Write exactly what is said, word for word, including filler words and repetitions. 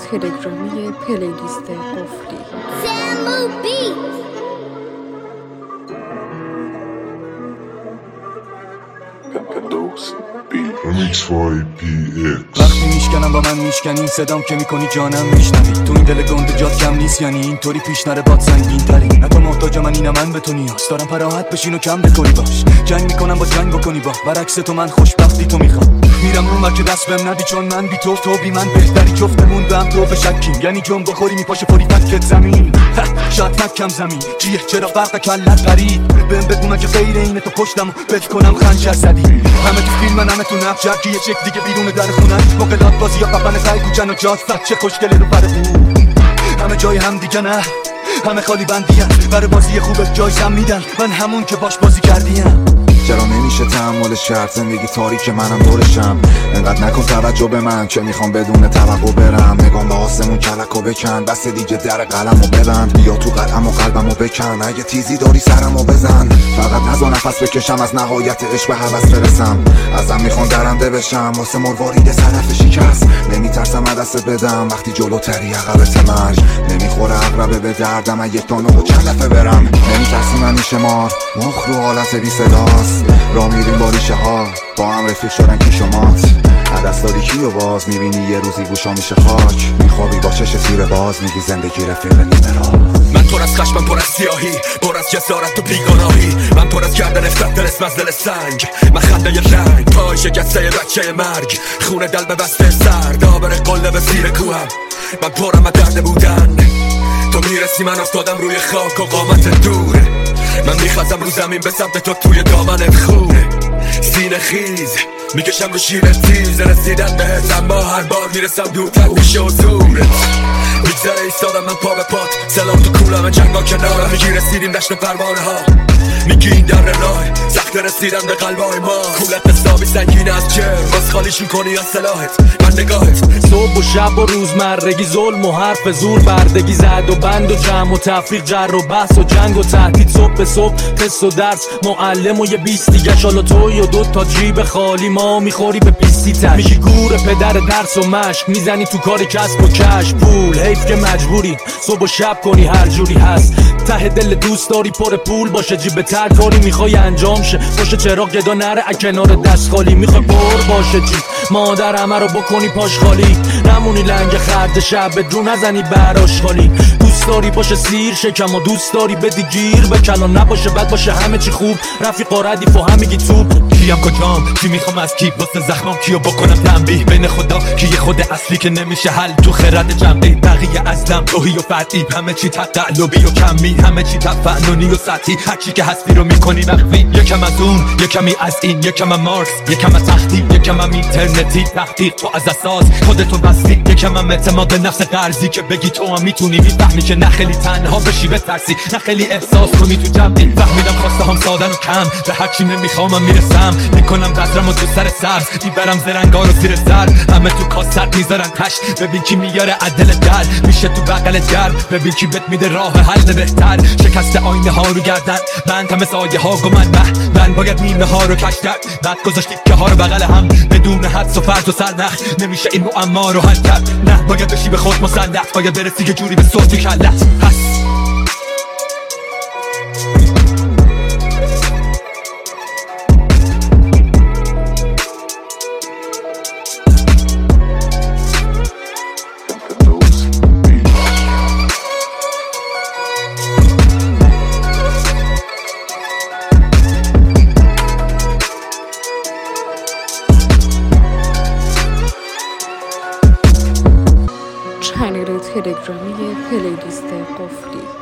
تلگرامی پلیلیست قفلی. وقتی میشکنم با من میشکنی، صدام که میکنی جانم میشنوی. تو این دل گنده جات کم نیست، یعنی اینطوری پیش نره باد سنگین تری. نه تو محتاج من اینم من به تو نیاز دارم، پراحت بشین و کم بکنی باش. جنگ میکنم با جنگ بکنی با برعکس تو، من خوشبختی تو میخوام. میرم اون وقت که دست بهم ندی، چون من بی تو تو بی من بهتری. جفتمون به هم تو به شکیم، یعنی جنب بخوری میپاشه پوری فکت زمین. شاید نکم زمین چیه، چرا فرق کلت قریب. بهم بگو من که غیر اینه تو پشتمو بت کنم خنجر زدی. همه تو فیلم من همه تو نقش جرگی، یه چک دیگه بیرون در خونن. مقلات بازی یا پپن سعی کوچن و جاز فت چه خوشگله رو پر خوب. همه جای هم دیگه نه، همه خالی بندی هست. برای بازی خوبت جایزم میدن، من همون که باش بازی کردیم. چرا نمیشه تحمل شرط، زندگی تاریک منم دورشم. انقدر نکن توجه به من که میخوام بدون توقع برم. نگام به آسمون کلکو بکن، بس دیگه در قلمو ببند. بیا تو قلم و قلبمو بکن، اگه تیزی داری سرمو بزن. فقط نذار نفس بکشم، از نهایت عشق به هوس برسم. ازم میخوان درنده بشم، واسه مروارید صدف شکست. نمیترسم دست بدم وقتی جلوتری عقبت مرج. نمیخوره عقربه به دردم، یک دانه و چند دفعه برم. نمیترسی من شمار، مخ رو حالت بی صداست. را میریم با ریشه ها، با هم رفیق شدن کی شمات. عدس داری کیو باز میبینی، یه روزی گوشا میشه خاک. میخوابی با چش تیر باز، میگی زندگی رفیق نیمه را. من پر از خشم، من پر از سیاهی، پر از جسارت و بیگناهی. من پر از کردن افتاد دلست از دل سنگ. من خنده رنگ، پای شکسته بچه مرگ. خونه دل به بسته سر، دابر قله به زیر کوهم. من پرم از درد بودن، تو میرسی من افتادم روی خاک و قامت دوره. من میخوازم رو زمین به سمت تو، توی دامنت خونه. سینه خیز میکشم رو شیر تیز، رسیدن بهت اما هر بار میرسم دورتر میشه و زورت. میگذره ایستادم من پا به پات، سلام تو کولم جنگا کنارم. میگی رسیدیم دشت پروانه ها، میگی این در راه سخت رسیدن به قلبای ما. کولت حسابی سنگینه از جرم، باز خالیش میکنی از سلاحت. من نگاهت صبح و شب و روزمرگی، ظلم و حرف زور، بردگی زد و بند و جمع و تفریق، جر و بحث و جنگ و تهدید. صبح به صبح تست و درس، معلم و یه بیست دیگه. شالا توی و دو تا جیب خالی، ما میخوری به بیستی تش. میگی گور پدر درس و مشق، میزنی تو کار کسب و کش. پول حیف که مجبوری صبح و شب کنی هر جوری هست. ته دل دوست داری پر پول باشه، جیب تر کاری میخوای انجام شه. باشه چراغ گدا نره کنار دست خالی. میخوای پر باشه جیب مادر همه رو بکنی پاش خالی. نمونی لنگ خرد شب بدون نزنی براش خالی. دوست داری باشه سیر شکم و دوست داری بدی گیر به کلان. نباشه بد باشه همه چی خوب، رفیقا ردیف و همیگی توپ. کیم کجام، چی میخوام از کی، واسه زخمام کیو بکنم تنبیه. بین خدا کیه خود اصلی که نمیشه حل تو خرد جنبی. بقیه ازدم توهی و فردی، همه چی تقلبی و کمی. همه چی تفننی و سطحی، هرچی که هستی رو میکنی مخفی. یکم از اون، یکمی از این، یکم از مارکس، یکم از تختی، یکم از اینترنتی. تحقیق تو از اساس خودتو بستی. یکم از اعتماد نفس قرضی که بگی تو هم میتونی. میفهمی که نه خیلی تنها بشی بترسی، نه خیلی احساس کنی تو جمعی. فهمیدم خواسته هم سادن و کم، به هر چی نمیخوام میرسم. میکنم قدرم و تو سر سبز، میبرم زرنگا رو زیر سر. همه تو کاسر میذارن تشت، ببین کی میاره عدل در. میشه تو بغل در، ببین کی بهت میده راه حل بهتر. شکست آینه ها رو گردن بند، همه سایه ها گمن. من باید نیمه ها رو کش کرد، بعد گذاشتی که ها رو بغل هم. بدون حدس و فرض و سرنخ نمیشه این معما رو حل کرد. نه باید بشی به خود مسلط، باید برسی که جوری به صوت کلت هست. چنل تلگرامی پلیلیست قفلی.